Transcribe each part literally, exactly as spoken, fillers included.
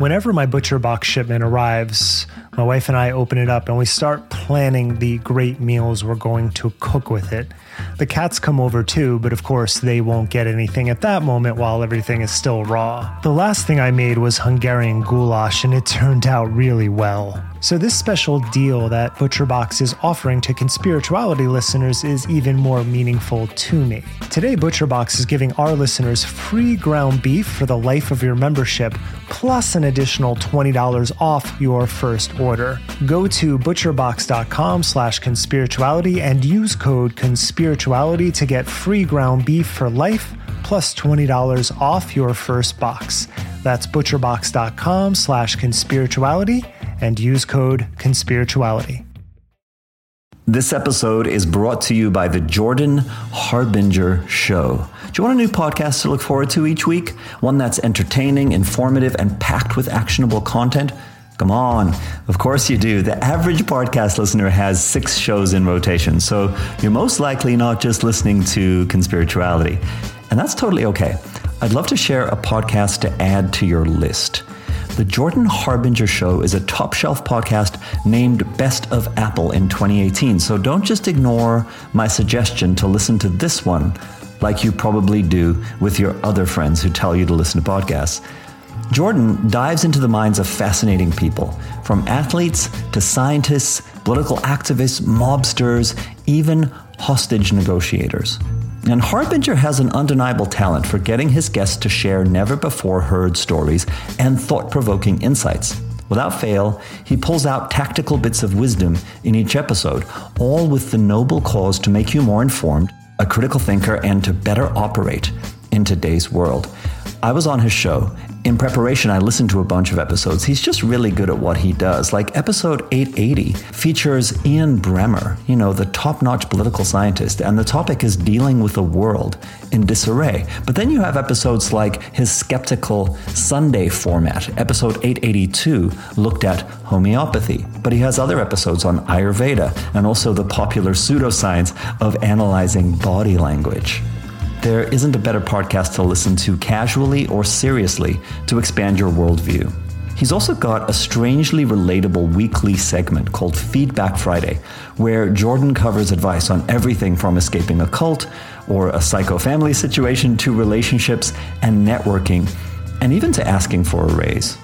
Whenever my ButcherBox shipment arrives, my wife and I open it up and we start planning the great meals we're going to cook with it. The cats come over too, but of course they won't get anything at that moment while everything is still raw. The last thing I made was Hungarian goulash and it turned out really well. So this special deal that ButcherBox is offering to Conspirituality listeners is even more meaningful to me. Today, ButcherBox is giving our listeners free ground beef for the life of your membership, plus an additional twenty dollars off your first order. Go to butcherbox.com slash conspirituality and use code conspirituality to get free ground beef for life, plus twenty dollars off your first box. That's butcherbox.com slash conspirituality and use code conspirituality. This episode is brought to you by the Jordan Harbinger Show. Do you want a new podcast to look forward to each week? One that's entertaining, informative, and packed with actionable content? Come on. Of course you do. The average podcast listener has six shows in rotation, so you're most likely not just listening to Conspirituality. And that's totally okay. I'd love to share a podcast to add to your list. The Jordan Harbinger Show is a top shelf podcast named Best of Apple in twenty eighteen. So don't just ignore my suggestion to listen to this one like you probably do with your other friends who tell you to listen to podcasts. Jordan dives into the minds of fascinating people, from athletes to scientists, political activists, mobsters, even hostage negotiators. And Harbinger has an undeniable talent for getting his guests to share never-before-heard stories and thought-provoking insights. Without fail, he pulls out tactical bits of wisdom in each episode, all with the noble cause to make you more informed, a critical thinker, and to better operate in today's world. I was on his show. In preparation, I listened to a bunch of episodes. He's just really good at what he does. Like episode eight eighty features Ian Bremmer, you know, the top-notch political scientist, and the topic is dealing with a world in disarray. But then you have episodes like his skeptical Sunday format. Episode eight eighty-two looked at homeopathy, but he has other episodes on Ayurveda and also the popular pseudoscience of analyzing body language. There isn't a better podcast to listen to casually or seriously to expand your worldview. He's also got a strangely relatable weekly segment called Feedback Friday, where Jordan covers advice on everything from escaping a cult or a psycho family situation to relationships and networking, and even to asking for a raise.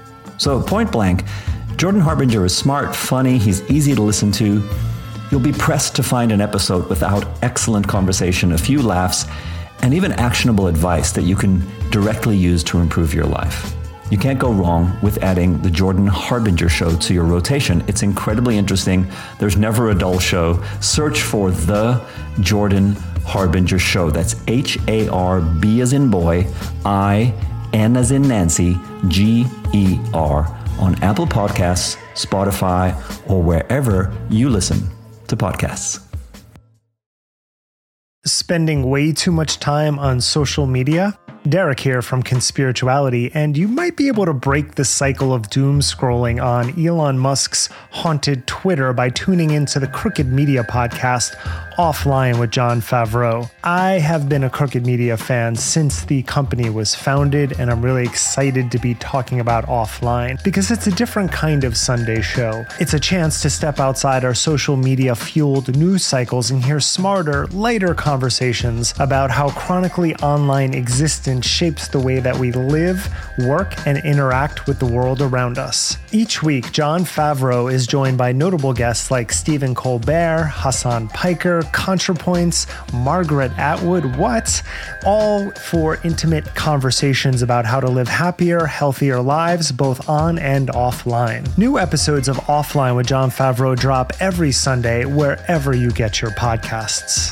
So point blank, Jordan Harbinger is smart, funny, he's easy to listen to. You'll be pressed to find an episode without excellent conversation, a few laughs, and even actionable advice that you can directly use to improve your life. You can't go wrong with adding the Jordan Harbinger Show to your rotation. It's incredibly interesting. There's never a dull show. Search for The Jordan Harbinger Show. That's H A R B as in boy, I, N as in Nancy, G E R on Apple Podcasts, Spotify, or wherever you listen to podcasts. Spending way too much time on social media? Derek here from Conspirituality, and you might be able to break the cycle of doom scrolling on Elon Musk's haunted Twitter by tuning into the Crooked Media podcast Offline with Jon Favreau. I have been a Crooked Media fan since the company was founded, and I'm really excited to be talking about Offline because it's a different kind of Sunday show. It's a chance to step outside our social media fueled news cycles and hear smarter, lighter conversations about how chronically online existence shapes the way that we live, work, and interact with the world around us. Each week, Jon Favreau is joined by notable guests like Stephen Colbert, Hassan Piker, ContraPoints, Margaret Atwood, what? All for intimate conversations about how to live happier, healthier lives, both on and offline. New episodes of Offline with Jon Favreau drop every Sunday wherever you get your podcasts.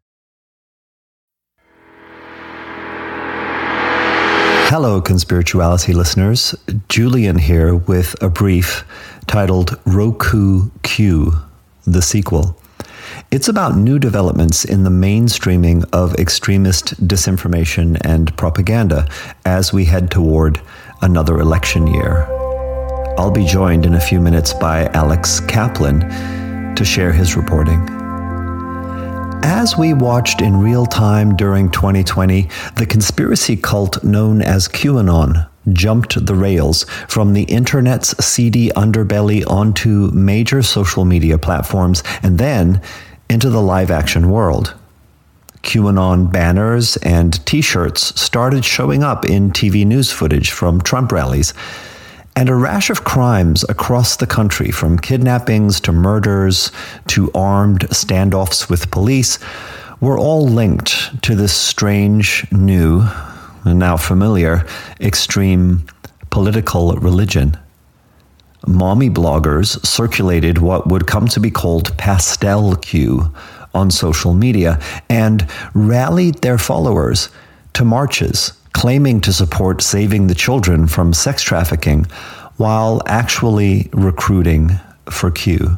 Hello, Conspirituality listeners. Julian here with a brief titled Roku Q, the sequel. It's about new developments in the mainstreaming of extremist disinformation and propaganda as we head toward another election year. I'll be joined in a few minutes by Alex Kaplan to share his reporting. As we watched in real time during twenty twenty, the conspiracy cult known as QAnon jumped the rails from the internet's seedy underbelly onto major social media platforms and then into the live-action world. QAnon banners and t-shirts started showing up in T V news footage from Trump rallies, and a rash of crimes across the country, from kidnappings to murders to armed standoffs with police, were all linked to this strange, new, and now familiar, extreme political religion. Mommy bloggers circulated what would come to be called pastel Q on social media and rallied their followers to marches claiming to support saving the children from sex trafficking while actually recruiting for Q.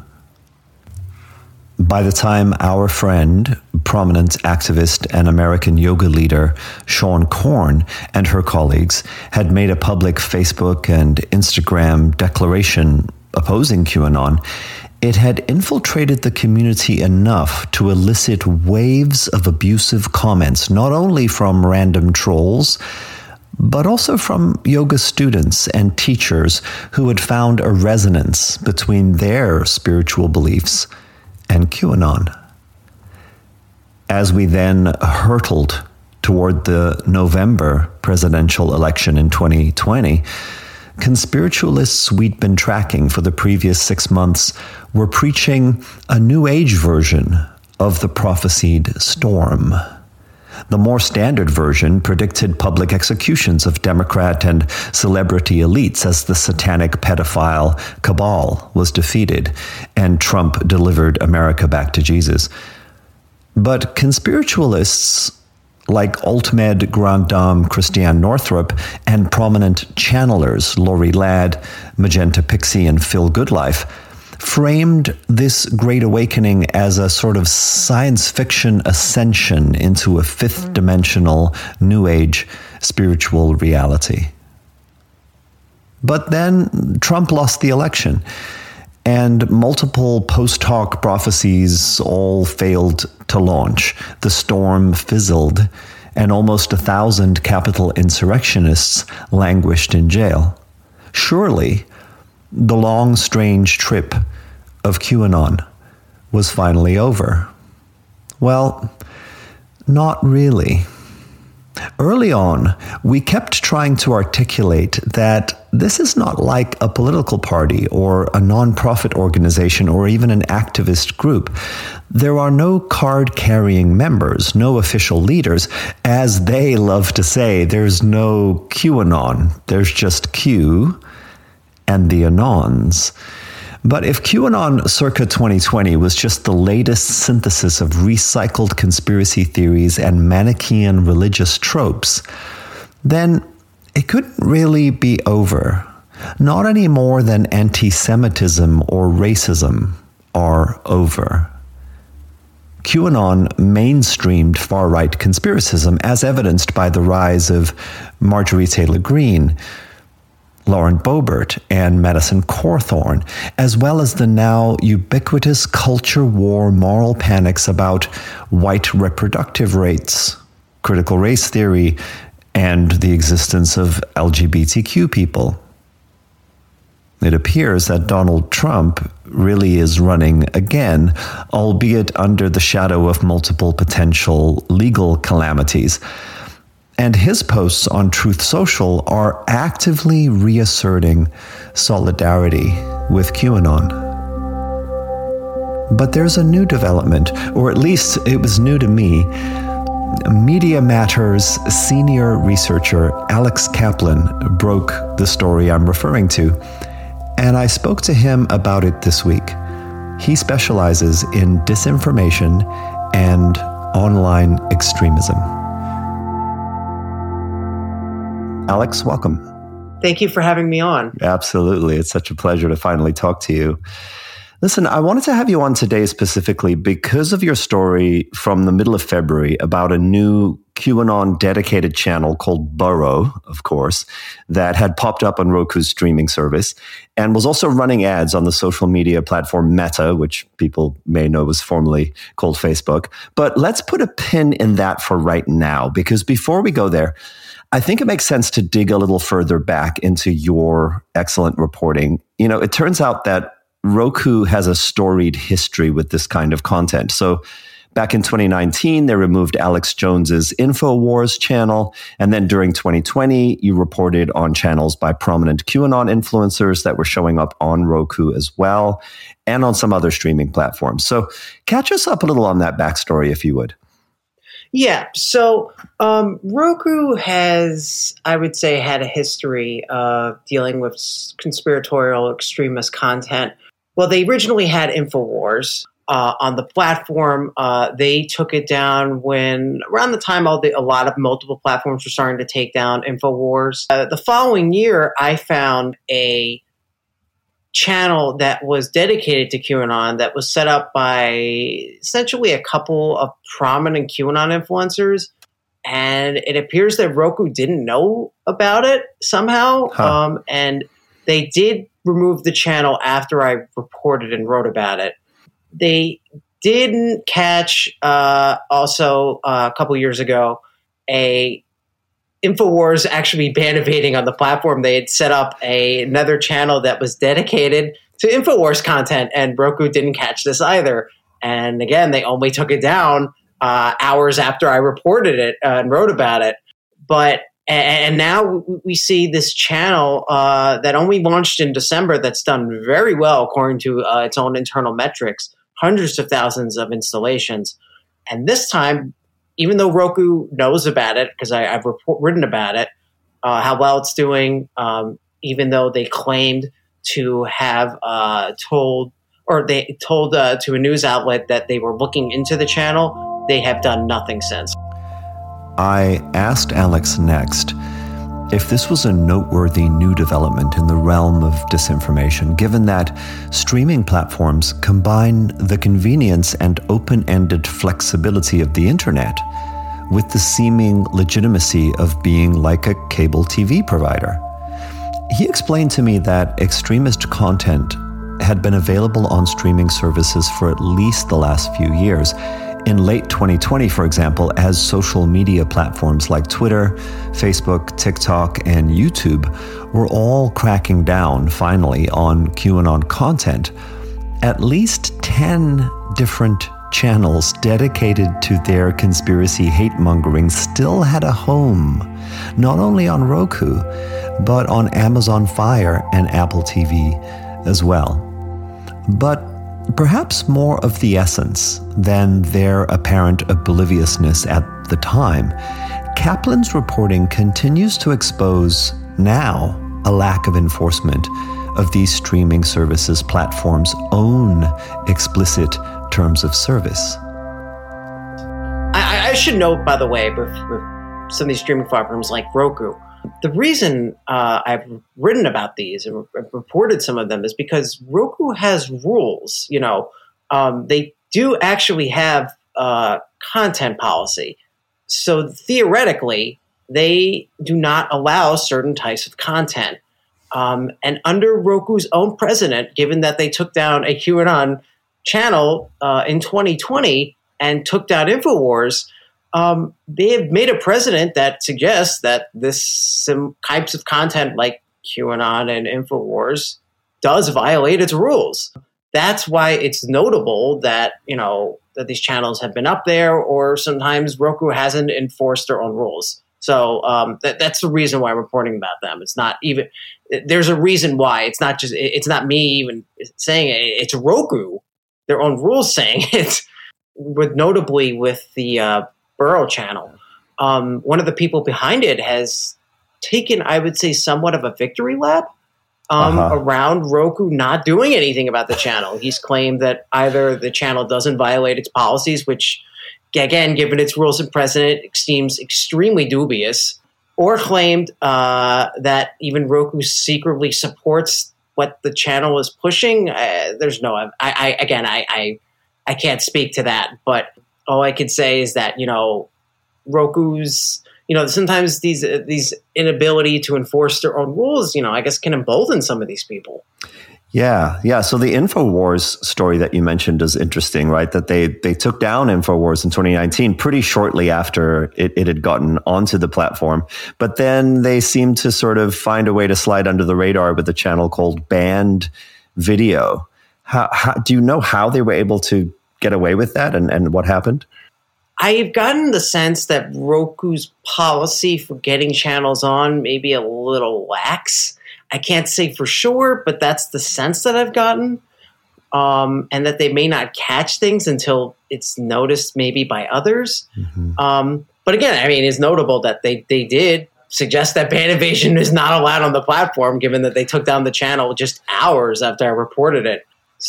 By the time our friend, prominent activist and American yoga leader Seane Corn and her colleagues had made a public Facebook and Instagram declaration opposing QAnon, it had infiltrated the community enough to elicit waves of abusive comments, not only from random trolls, but also from yoga students and teachers who had found a resonance between their spiritual beliefs and QAnon. As we then hurtled toward the November presidential election in twenty twenty, conspiritualists we'd been tracking for the previous six months were preaching a New Age version of the prophesied storm. The more standard version predicted public executions of Democrat and celebrity elites as the satanic pedophile cabal was defeated and Trump delivered America back to Jesus. But conspiritualists like alt-med Grand Dame Christiane Northrup and prominent channelers Lori Ladd, Magenta Pixie, and Phil Goodlife framed this Great Awakening as a sort of science fiction ascension into a fifth dimensional New Age spiritual reality. But then Trump lost the election, and multiple post hoc prophecies all failed to launch. The storm fizzled, and almost a thousand Capitol insurrectionists languished in jail. Surely, the long, strange trip of QAnon was finally over. Well, not really. Early on, we kept trying to articulate that this is not like a political party or a nonprofit organization or even an activist group. There are no card-carrying members, no official leaders. As they love to say, there's no QAnon. There's just Q and the Anons. But if QAnon circa twenty twenty was just the latest synthesis of recycled conspiracy theories and Manichaean religious tropes, then it couldn't really be over. Not any more than anti-Semitism or racism are over. QAnon mainstreamed far-right conspiracism, as evidenced by the rise of Marjorie Taylor Greene, Lauren Boebert, and Madison Cawthorn, as well as the now ubiquitous culture war moral panics about white reproductive rates, critical race theory, and the existence of L G B T Q people. It appears that Donald Trump really is running again, albeit under the shadow of multiple potential legal calamities. And his posts on Truth Social are actively reasserting solidarity with QAnon. But there's a new development, or at least it was new to me. Media Matters senior researcher Alex Kaplan broke the story I'm referring to, and I spoke to him about it this week. He specializes in disinformation and online extremism. Alex, welcome. Thank you for having me on. Absolutely. It's such a pleasure to finally talk to you. Listen, I wanted to have you on today specifically because of your story from the middle of February about a new QAnon dedicated channel called Burrow, of course, that had popped up on Roku's streaming service and was also running ads on the social media platform Meta, which people may know was formerly called Facebook. But let's put a pin in that for right now, because before we go there, I think it makes sense to dig a little further back into your excellent reporting. You know, it turns out that Roku has a storied history with this kind of content. So back in twenty nineteen, they removed Alex Jones's InfoWars channel. And then during twenty twenty, you reported on channels by prominent QAnon influencers that were showing up on Roku as well, and on some other streaming platforms. So catch us up a little on that backstory, if you would. Yeah. So um, Roku has, I would say, had a history of dealing with conspiratorial extremist content. Well, they originally had InfoWars Uh, on the platform. Uh, they took it down when around the time all the, a lot of multiple platforms were starting to take down InfoWars. Uh, the following year, I found a channel that was dedicated to QAnon that was set up by essentially a couple of prominent QAnon influencers. And it appears that Roku didn't know about it somehow. Huh. Um, and they did remove the channel after I reported and wrote about it. They didn't catch uh, also uh, a couple years ago a InfoWars actually bannovating on the platform. They had set up a, another channel that was dedicated to InfoWars content, and Roku didn't catch this either. And again, they only took it down uh, hours after I reported it uh, and wrote about it. But and now we see this channel uh, that only launched in December that's done very well according to uh, its own internal metrics. Hundreds of thousands of installations. And this time, even though Roku knows about it, because I've report, written about it, uh, how well it's doing, um, even though they claimed to have uh, told, or they told uh, to a news outlet that they were looking into the channel, they have done nothing since. I asked Alex next if this was a noteworthy new development in the realm of disinformation, given that streaming platforms combine the convenience and open-ended flexibility of the internet with the seeming legitimacy of being like a cable T V provider. He explained to me that extremist content had been available on streaming services for at least the last few years. In late twenty twenty, for example, as social media platforms like Twitter, Facebook, TikTok, and YouTube were all cracking down, finally, on QAnon content, at least ten different channels dedicated to their conspiracy hate-mongering still had a home, not only on Roku, but on Amazon Fire and Apple T V as well. But perhaps more of the essence than their apparent obliviousness at the time, Kaplan's reporting continues to expose now a lack of enforcement of these streaming services platforms' own explicit terms of service. I, I should note, by the way, with, with some of these streaming platforms like Roku, the reason uh, I've written about these and re- reported some of them is because Roku has rules. You know, um, they do actually have uh, content policy. So theoretically, they do not allow certain types of content. Um, and under Roku's own precedent, given that they took down a QAnon channel uh, in twenty twenty and took down InfoWars, Um, they have made a precedent that suggests that this some types of content like QAnon and InfoWars does violate its rules. That's why it's notable that, you know, that these channels have been up there, or sometimes Roku hasn't enforced their own rules. So um, that, that's the reason why I'm reporting about them. It's not even there's a reason why. It's not just it's not me even saying it. It's Roku, their own rules saying it. With notably with the uh, Burrow channel, um, one of the people behind it has taken, I would say, somewhat of a victory lap um, uh-huh. around Roku not doing anything about the channel. He's claimed that either the channel doesn't violate its policies, which, again, given its rules and precedent, seems extremely dubious, or claimed uh, that even Roku secretly supports what the channel is pushing. Uh, there's no, I, I again, I, I, I can't speak to that, but all I can say is that, you know, Roku's, you know, sometimes these uh, these inability to enforce their own rules, you know, I guess can embolden some of these people. Yeah, yeah. So the InfoWars story that you mentioned is interesting, right? That they they took down InfoWars in twenty nineteen, pretty shortly after it, it had gotten onto the platform. But then they seemed to sort of find a way to slide under the radar with a channel called Banned Video. How, how do you know how they were able to get away with that, and, and what happened? I've gotten the sense that Roku's policy for getting channels on may be a little lax. I can't say for sure, but that's the sense that I've gotten. Um, and that they may not catch things until it's noticed maybe by others. Mm-hmm. Um, but again, I mean, it's notable that they, they did suggest that Band Invasion is not allowed on the platform, given that they took down the channel just hours after I reported it.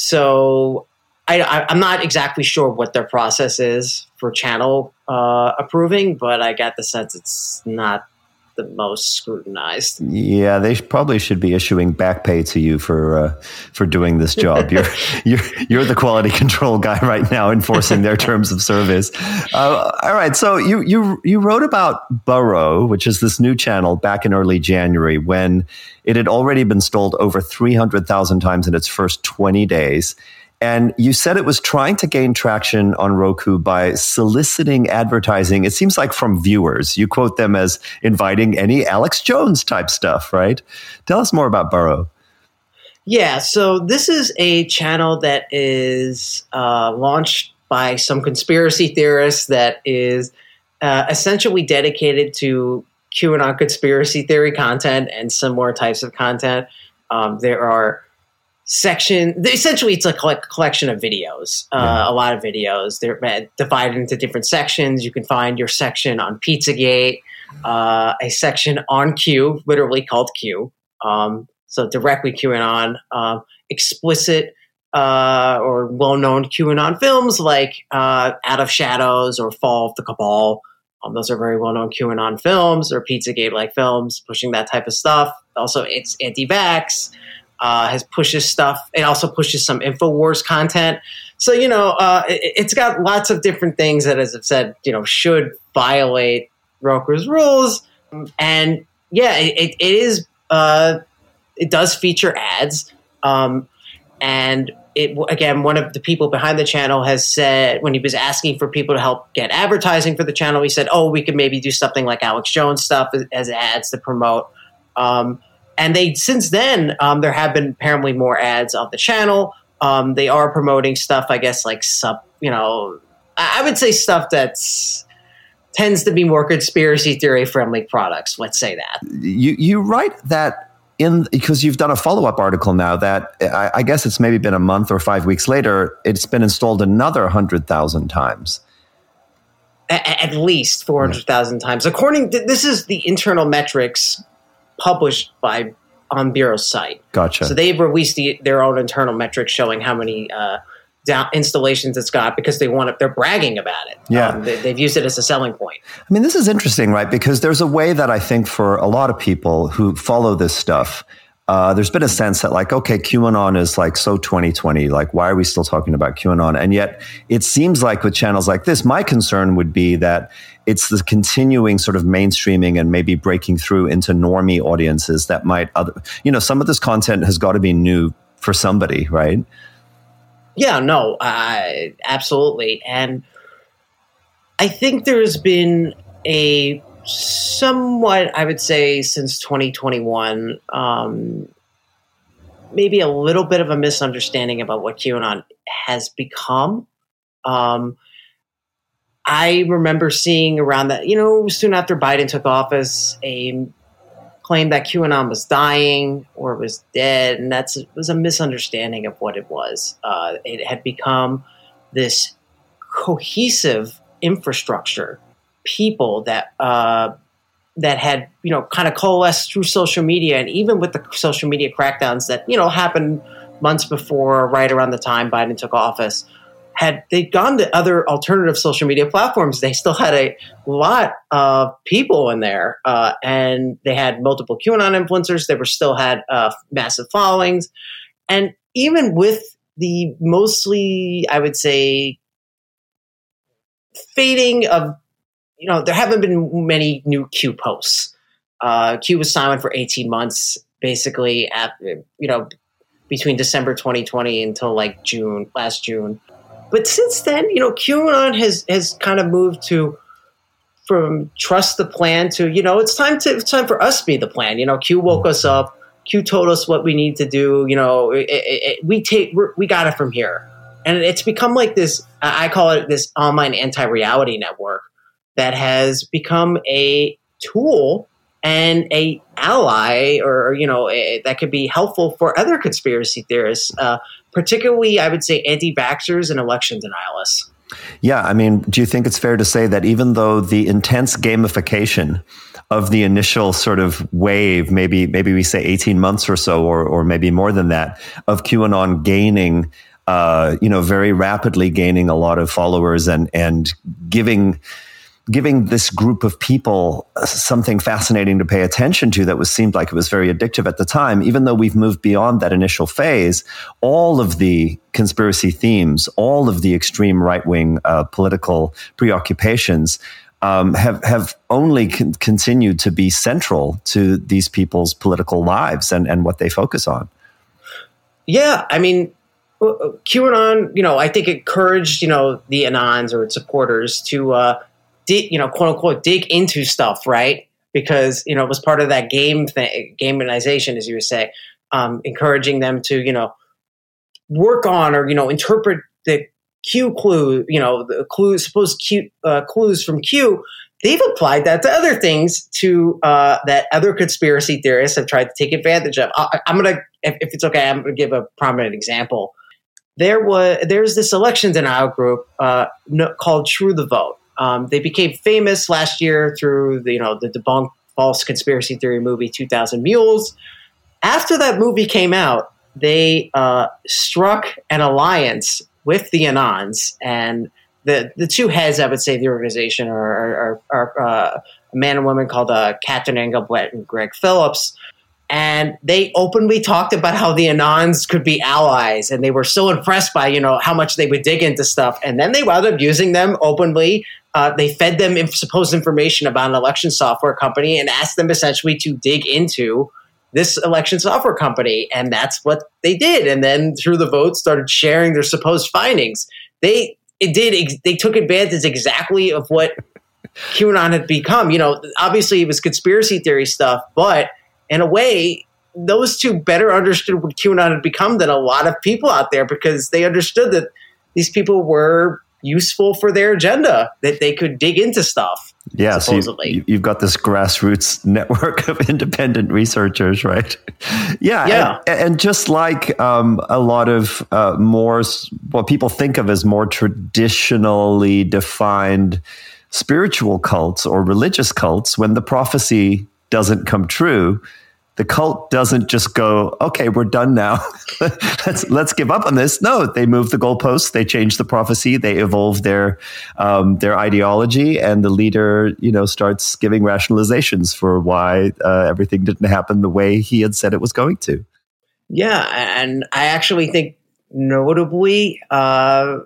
So I, I, I'm not exactly sure what their process is for channel uh, approving, but I got the sense it's not the most scrutinized. Yeah, they probably should be issuing back pay to you for uh, for doing this job. You're you're you're the quality control guy right now, enforcing their terms of service. Uh, all right, so you you you wrote about Burrow, which is this new channel, back in early January when it had already been sold over three hundred thousand times in its first twenty days. And you said it was trying to gain traction on Roku by soliciting advertising, it seems like from viewers. You quote them as inviting any Alex Jones type stuff, right? Tell us more about Burrow. Yeah, so this is a channel that is uh, launched by some conspiracy theorists that is uh, essentially dedicated to QAnon conspiracy theory content and similar types of content. Um, there are section essentially it's a collection of videos, uh, yeah. a lot of videos. They're divided into different sections. You can find your section on Pizzagate, uh, a section on Q, literally called Q, um, so directly QAnon, um, explicit uh, or well-known QAnon films like uh, Out of Shadows or Fall of the Cabal. Um, those are very well-known QAnon films, or Pizzagate-like films pushing that type of stuff. Also, it's anti-vax. Uh, has pushes stuff. It also pushes some InfoWars content. So, you know, uh, it, it's got lots of different things that, as I've said, you know, should violate Roku's rules. And yeah, it, it is, uh, it does feature ads. Um, and it, again, one of the people behind the channel has said, when he was asking for people to help get advertising for the channel, he said, oh, we could maybe do something like Alex Jones stuff as, as ads to promote. Um, And they since then, um, there have been apparently more ads on the channel. Um, they are promoting stuff, I guess, like sub, you know, I would say stuff that's tends to be more conspiracy theory friendly products. Let's say that. You you write that in because you've done a follow up article now that I, I guess it's maybe been a month or five weeks later. It's been installed another hundred thousand times. A- at least four hundred thousand yeah. times, according to this is the internal metrics published by on Bureau's site. Gotcha. So they've released the, their own internal metrics showing how many uh, down installations it's got because they want it. They're bragging about it. Yeah, um, they, they've used it as a selling point. I mean, this is interesting, right? Because there's a way that I think for a lot of people who follow this stuff, uh, there's been a sense that like, okay, QAnon is like so twenty twenty. Like, why are we still talking about QAnon? And yet, it seems like with channels like this, my concern would be that it's the continuing sort of mainstreaming and maybe breaking through into normie audiences that might other, you know, some of this content has got to be new for somebody, right? Yeah, no, uh, absolutely. And I think there's been a somewhat, I would say, since twenty twenty-one, um, maybe a little bit of a misunderstanding about what QAnon has become. Um, I remember seeing around that, you know, soon after Biden took office, a claim that QAnon was dying or was dead, and that's it was a misunderstanding of what it was. Uh, it had become this cohesive infrastructure, people that uh, that had, you know, kind of coalesced through social media, and even with the social media crackdowns that, you know, happened months before, right around the time Biden took office. Had they gone to other alternative social media platforms, they still had a lot of people in there, uh, and they had multiple QAnon influencers. They were still had uh, massive followings, and even with the mostly, I would say, fading of you know, there haven't been many new Q posts. Uh, Q was silent for eighteen months, basically, at, you know, between December twenty twenty until like June, last June. But since then, you know, QAnon has, has kind of moved to from trust the plan to, you know, it's time to it's time for us to be the plan. You know, Q woke us up. Q told us what we need to do. You know, it, it, it, we take we're, we got it from here, and it's become like this. I call it this online anti-reality network that has become a tool and a ally, or you know, a, that could be helpful for other conspiracy theorists, uh, particularly I would say anti-vaxxers and election denialists. Yeah, I mean, do you think it's fair to say that even though the intense gamification of the initial sort of wave, maybe maybe we say eighteen months or so, or or maybe more than that, of QAnon gaining, uh, you know, very rapidly gaining a lot of followers and and giving giving this group of people something fascinating to pay attention to that was seemed like it was very addictive at the time, even though we've moved beyond that initial phase, all of the conspiracy themes, all of the extreme right-wing uh, political preoccupations um, have, have only con- continued to be central to these people's political lives and, and what they focus on. Yeah, I mean, QAnon, you know, I think encouraged, you know, the Anons or its supporters to, uh, Dig, you know, quote unquote, dig into stuff, right? Because, you know, it was part of that game thing, gamification, as you would say, um, encouraging them to, you know, work on or, you know, interpret the Q clue, you know, the clues, supposed Q, uh, clues from Q. They've applied that to other things to uh, that other conspiracy theorists have tried to take advantage of. I, I'm going to, if, if it's okay, I'm going to give a prominent example. There was, there's this election denial group uh, no, called True the Vote. Um, they became famous last year through the, you know, the debunked false conspiracy theory movie two thousand Mules. After that movie came out, they uh, struck an alliance with the Anons, and the the two heads, I would say, of the organization are, are, are uh, a man and woman called uh, Catherine Engelbrecht and Greg Phillips. And they openly talked about how the Anons could be allies, and they were so impressed by, you know, how much they would dig into stuff. And then they wound up using them openly. Uh, they fed them inf- supposed information about an election software company and asked them essentially to dig into this election software company. And that's what they did. And then Through the Vote started sharing their supposed findings. They it did ex- they took advantage exactly of what QAnon had become. You know, obviously it was conspiracy theory stuff, but in a way, those two better understood what QAnon had become than a lot of people out there, because they understood that these people were useful for their agenda, that they could dig into stuff. Yeah, supposedly. So you, you've got this grassroots network of independent researchers, right? Yeah, yeah. And, and just like um, a lot of uh, more what people think of as more traditionally defined spiritual cults or religious cults, when the prophecy doesn't come true, the cult doesn't just go, okay, we're done now. let's let's give up on this. No, they move the goalposts, they change the prophecy, they evolve their um, their ideology, and the leader, you know, starts giving rationalizations for why uh, everything didn't happen the way he had said it was going to. Yeah, and I actually think notably, uh,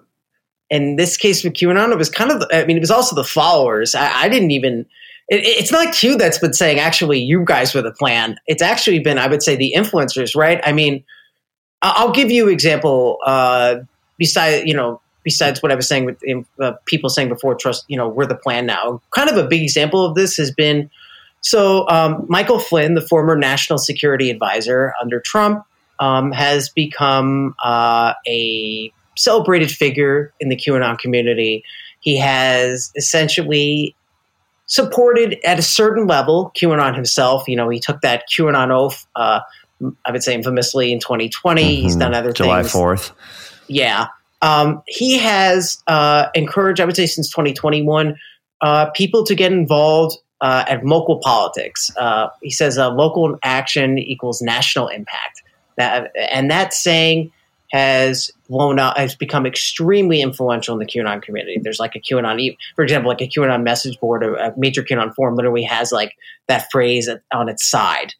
in this case with QAnon, it was kind of, I mean, it was also the followers. I, I didn't even. It, it's not Q that's been saying, actually, you guys were the plan. It's actually been, I would say, the influencers, right? I mean, I'll give you an example. Uh, besides, you know, besides what I was saying with uh, people saying before, trust, you know, we're the plan now. Kind of a big example of this has been, so um, Michael Flynn, the former national security advisor under Trump, um, has become uh, a celebrated figure in the QAnon community. He has essentially supported at a certain level QAnon himself. You know, he took that QAnon oath, uh, I would say infamously in twenty twenty. Mm-hmm. He's done other July things. July fourth. Yeah. Um, he has uh, encouraged, I would say since twenty twenty-one, uh, people to get involved uh, at local politics. Uh, he says uh, local action equals national impact. That, and that saying has blown out, has become extremely influential in the QAnon community. There's like a QAnon, for example, like a QAnon message board, a, a major QAnon forum literally has like that phrase on its side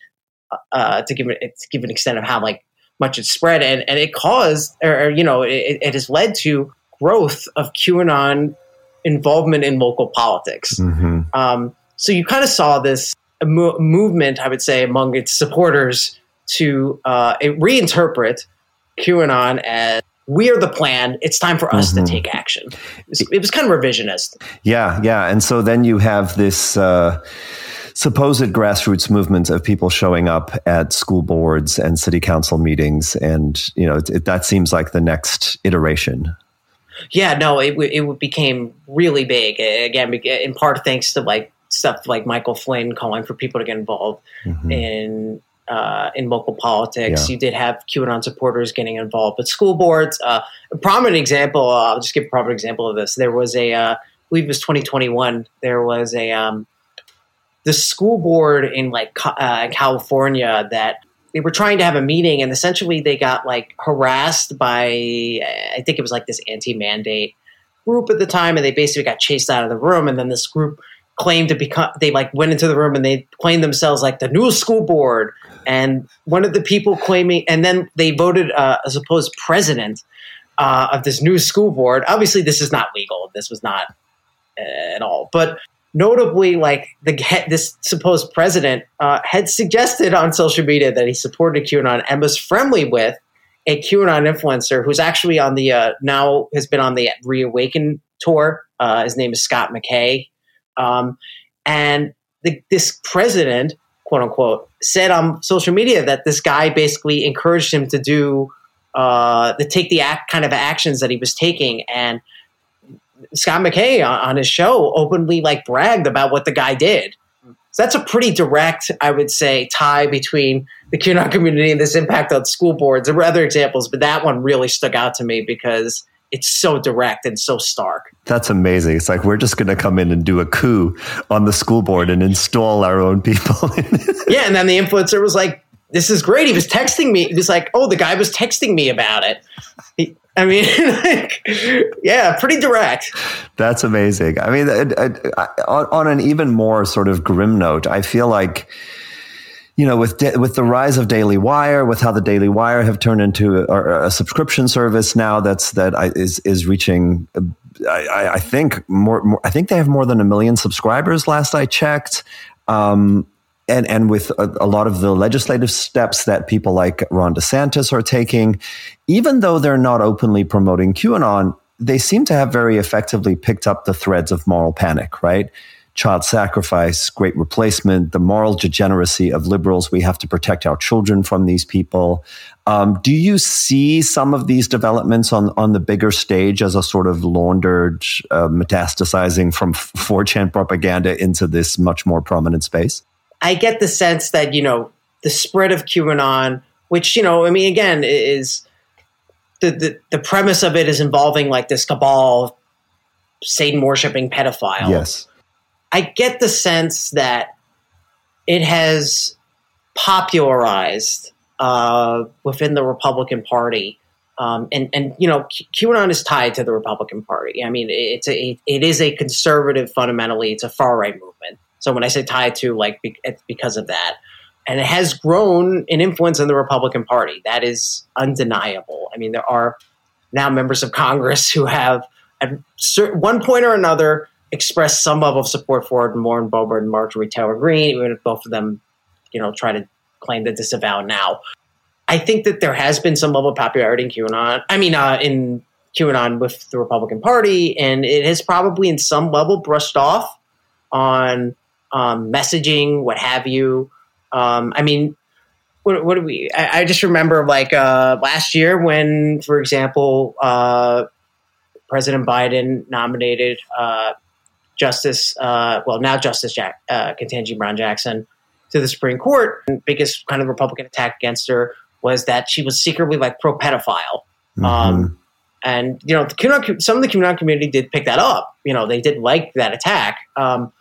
uh, to give it, to give an extent of how like much it's spread. And, and it caused, or, or you know, it, it has led to growth of QAnon involvement in local politics. Mm-hmm. Um, so you kind of saw this mo- movement, I would say, among its supporters to uh, reinterpret QAnon as, we are the plan. It's time for us mm-hmm. to take action. It was, it was kind of revisionist. Yeah, yeah. And so then you have this uh, supposed grassroots movement of people showing up at school boards and city council meetings. And, you know, it, it, that seems like the next iteration. Yeah, no, it, it became really big. Again, in part thanks to like stuff like Michael Flynn calling for people to get involved mm-hmm. in Uh, in local politics. Yeah. You did have QAnon supporters getting involved, but school boards, uh, a prominent example, uh, I'll just give a prominent example of this. There was a, uh, I believe it was twenty twenty-one, there was a, um, the school board in like uh, California that they were trying to have a meeting, and essentially they got like harassed by, I think it was like this anti-mandate group at the time, and they basically got chased out of the room, and then this group claimed to become, they like went into the room and they claimed themselves like the new school board. And one of the people claiming, and then they voted uh, a supposed president uh, of this new school board. Obviously, this is not legal. This was not uh, at all. But notably, like the this supposed president uh, had suggested on social media that he supported QAnon and was friendly with a QAnon influencer who's actually on the uh, now has been on the Reawaken tour. Uh, his name is Scott McKay. Um, and the, this president, quote unquote, said on social media that this guy basically encouraged him to do, uh, to take the act, kind of actions that he was taking. And Scott McKay on, on his show openly like bragged about what the guy did. So that's a pretty direct, I would say, tie between the QAnon community and this impact on school boards. There were other examples, but that one really stuck out to me because it's so direct and so stark. That's amazing. It's like, we're just going to come in and do a coup on the school board and install our own people. Yeah. And then the influencer was like, this is great. He was texting me. He was like, oh, the guy was texting me about it. He, I mean, like, yeah, pretty direct. That's amazing. I mean, I, I, I, on, on an even more sort of grim note, I feel like, you know, with de- with the rise of Daily Wire, with how the Daily Wire have turned into a, a subscription service now that's that I, is is reaching, I, I think more, more. I think they have more than a million subscribers last I checked, um, and and with a, a lot of the legislative steps that people like Ron DeSantis are taking, even though they're not openly promoting QAnon, they seem to have very effectively picked up the threads of moral panic, right? Child sacrifice, great replacement, the moral degeneracy of liberals. We have to protect our children from these people. Um, do you see some of these developments on, on the bigger stage as a sort of laundered, uh, metastasizing from four chan propaganda into this much more prominent space? I get the sense that, you know, the spread of QAnon, which, you know, I mean, again, is the, the, the premise of it is involving like this cabal, Satan worshiping pedophile. Yes. I get the sense that it has popularized uh, within the Republican Party, um, and and you know QAnon is tied to the Republican Party. I mean, it's a it is a conservative fundamentally. It's a far right movement. So when I say tied to, like, it's because of that, and it has grown in influence in the Republican Party. That is undeniable. I mean, there are now members of Congress who have at one point or another expressed some level of support for it, Lauren Boebert and Marjorie Taylor Greene, even if both of them, you know, try to claim to disavow now. I think that there has been some level of popularity in QAnon. I mean, uh, in QAnon with the Republican Party, and it has probably in some level brushed off on um, messaging, what have you. Um, I mean, what, what do we? I, I just remember like uh, last year when, for example, uh, President Biden nominated uh, Justice, uh, well, now Justice Jack, uh, Ketanji Brown Jackson to the Supreme Court. The biggest kind of Republican attack against her was that she was secretly like pro-pedophile. Mm-hmm. Um, and, you know, the QAnon, some of the QAnon community did pick that up. You know, they did like that attack. Um,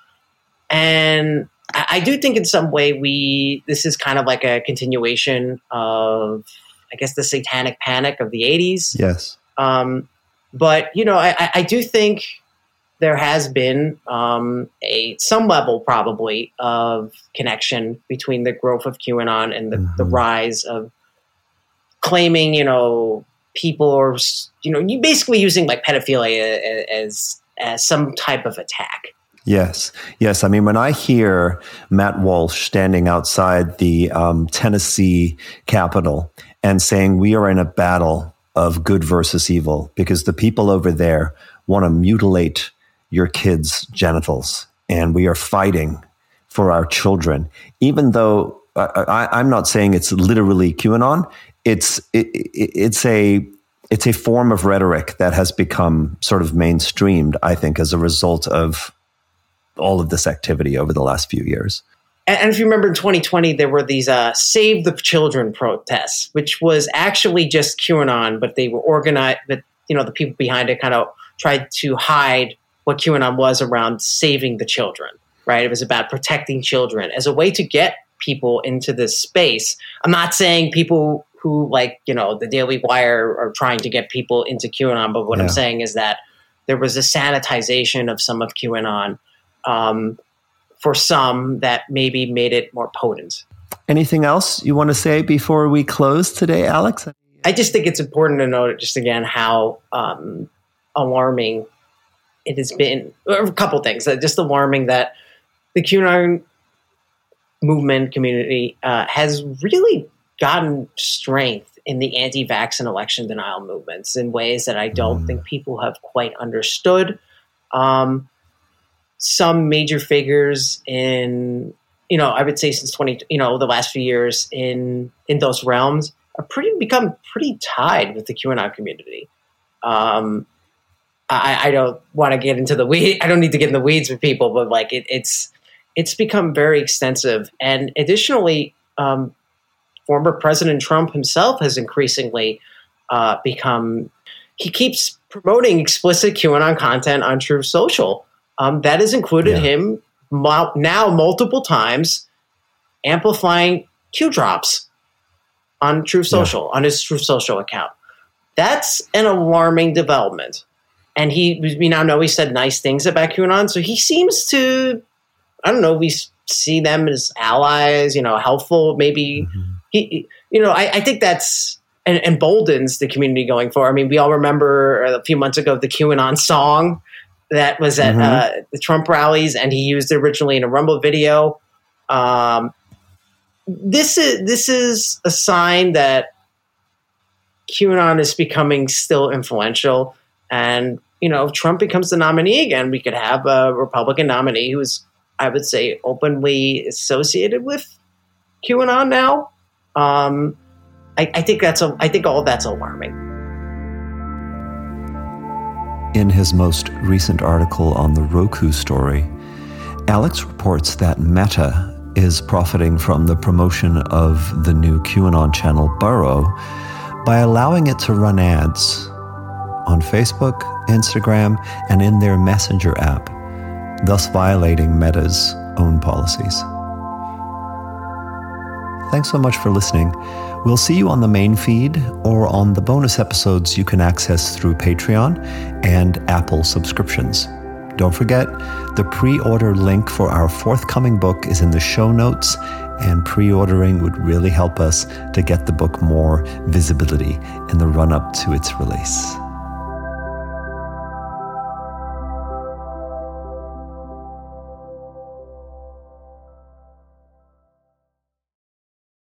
and I, I do think in some way we, this is kind of like a continuation of, I guess, the satanic panic of the eighties. Yes. Um, but, you know, I, I do think there has been um, a some level probably of connection between the growth of QAnon and the, mm-hmm. the rise of claiming, you know, people are, you know, you basically using like pedophilia as as some type of attack. Yes. Yes. I mean, when I hear Matt Walsh standing outside the um, Tennessee Capitol and saying we are in a battle of good versus evil because the people over there want to mutilate your kids' genitals and we are fighting for our children, even though I, I, I'm not saying it's literally QAnon, it's it, it, it's a it's a form of rhetoric that has become sort of mainstreamed, I think, as a result of all of this activity over the last few years. And if you remember in twenty twenty, there were these uh, Save the Children protests, which was actually just QAnon, but they were organized, but you know, the people behind it kind of tried to hide what QAnon was around saving the children, right? It was about protecting children as a way to get people into this space. I'm not saying people who like, you know, the Daily Wire are trying to get people into QAnon, but what yeah. I'm saying is that there was a sanitization of some of QAnon Um, for some that maybe made it more potent. Anything else you want to say before we close today, Alex? I just think it's important to note just again how um, alarming it has been. A couple things. Just alarming that the QAnon movement community uh, has really gotten strength in the anti-vax and election denial movements in ways that I don't mm. think people have quite understood. Um, Some major figures in, you know, I would say since twenty, you know, the last few years in in those realms are pretty become pretty tied with the QAnon community. Um, I, I don't want to get into the weed. I don't need to get in the weeds with people, but like it, it's it's become very extensive. And additionally, um, former President Trump himself has increasingly uh, become. He keeps promoting explicit QAnon content on Truth Social. Um, that has included yeah. him mo- now multiple times amplifying Q drops on Truth Social, yeah. on his Truth Social account. That's an alarming development. And he, we now know he said nice things about QAnon. So he seems to, I don't know, we see them as allies, you know, helpful. Maybe, mm-hmm. he, you know, I, I think that's and, emboldens the community going forward. I mean, we all remember a few months ago the QAnon song that was at mm-hmm. uh, the Trump rallies, and he used it originally in a Rumble video. Um, this is this is a sign that QAnon is becoming still influential, and you know, if Trump becomes the nominee again, we could have a Republican nominee who is, I would say, openly associated with QAnon now. Um, I, I think that's a, I think all that's alarming. In his most recent article on the Roku story, Alex reports that Meta is profiting from the promotion of the new QAnon channel Burrow by allowing it to run ads on Facebook, Instagram, and in their Messenger app, thus violating Meta's own policies. Thanks so much for listening. We'll see you on the main feed or on the bonus episodes you can access through Patreon and Apple subscriptions. Don't forget, the pre-order link for our forthcoming book is in the show notes, and pre-ordering would really help us to get the book more visibility in the run-up to its release.